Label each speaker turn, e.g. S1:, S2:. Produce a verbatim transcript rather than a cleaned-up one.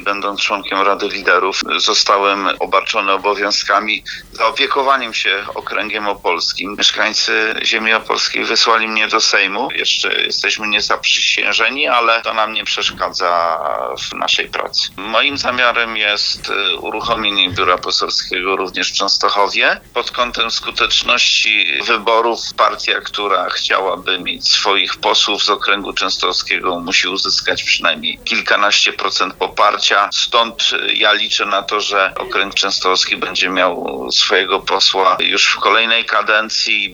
S1: będąc członkiem Rady Liderów, zostałem obarczony obowiązkami zaopiekowaniem się okręgiem opolskim. Mieszkańcy ziemi opolskiej wysłali mnie do Sejmu. Jeszcze jesteśmy niezaprzysiężeni, ale to nam nie przeszkadza w naszej pracy. Moim zamiarem jest uruchomienie biura poselskiego również w Częstochowie. Pod kątem skuteczności wyborów partia, która chciałaby mieć swoich posłów z okręgu częstochowskiego, musi uzyskać przynajmniej kilkanaście procent poparcia. Stąd ja liczę na to, że okręg częstochowski będzie miał swojego posła już w kolejnej kadencji.